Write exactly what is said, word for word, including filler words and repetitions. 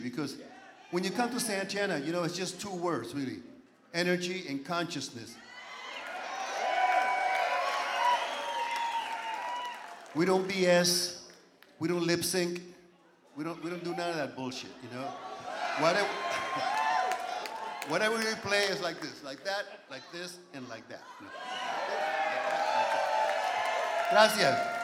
Because when you come to Santana, you know, it's just two words, really. Energy and consciousness. We don't B S. We don't lip sync. We don't, we don't do none of that bullshit, you know? Whatever, whatever we play is like this, like that, like this, and like that. You know? Gracias.